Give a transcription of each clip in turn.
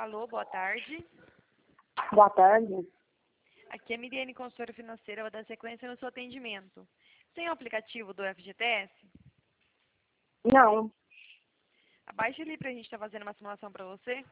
Alô, boa tarde. Boa tarde. Aqui é a Miriane, consultora financeira, vou dar sequência no seu atendimento. Tem o aplicativo do FGTS? Não. Abaixe ali pra gente estar fazendo uma simulação para você.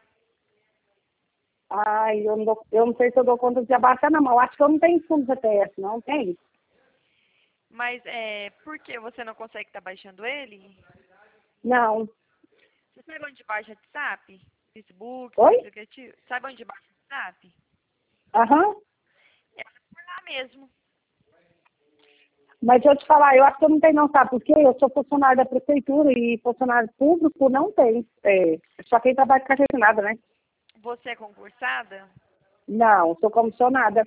Ai, eu não sei se eu dou conta de abaixar na mão. Acho que eu não tenho fundo GTS, não tem? Mas por que você não consegue estar baixando ele? Não. Você sabe onde baixa WhatsApp? Facebook, Oi? aplicativo? Sabe onde baixa WhatsApp? Aham. É por lá mesmo. Mas deixa eu te falar, eu acho que eu não tenho não, sabe por quê? Eu sou funcionário da prefeitura e funcionário público não tem. Só quem trabalha de carteira assinada, né? Você é concursada? Não, sou comissionada.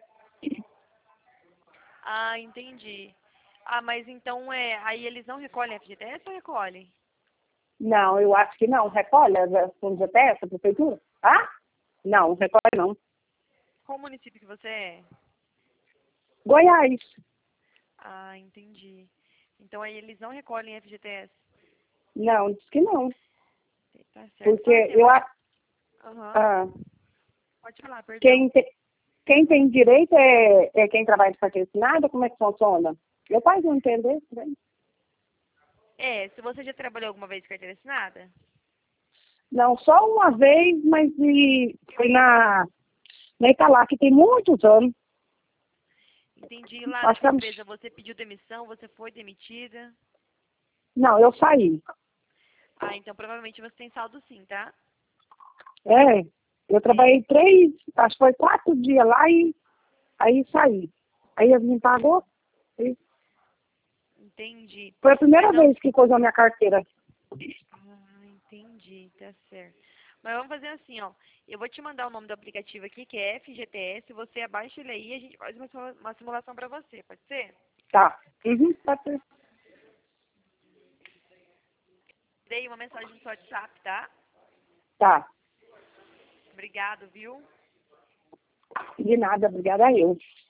Ah, entendi. Ah, mas então aí eles não recolhem FGTS ou recolhem? Não, eu acho que não. Recolhe a fundo GTS, a prefeitura? Ah? Não, recolhe não. Qual município que você é? Goiás. Ah, entendi. Então aí eles não recolhem FGTS. Não, diz que não. Tá certo. Porque Por quê? eu acho. Aham. Ah, Pode falar, perdão. quem, quem tem direito é quem trabalha de carteira assinada? Como é que funciona? Eu quase não entender. Né? Se você já trabalhou alguma vez de carteira assinada? Não, só uma vez, mas foi na Italac, que tem muitos anos. Entendi. Lá Acho que nessa empresa você pediu demissão, você foi demitida? não, eu saí. Ah, então provavelmente você tem saldo sim, tá? É, eu trabalhei 4 dias lá e aí saí. Aí eles me pagou. E Entendi. foi a Mas primeira não. vez que coisou a minha carteira. Ah, entendi, tá certo. Mas vamos fazer assim, ó. Eu vou te mandar o nome do aplicativo aqui, que é FGTS. Você abaixa ele aí e a gente faz uma simulação pra você, pode ser? Tá. Uhum, pode ser. Dei uma mensagem no seu WhatsApp, tá? Tá. Obrigado, viu? De nada, obrigada a eu.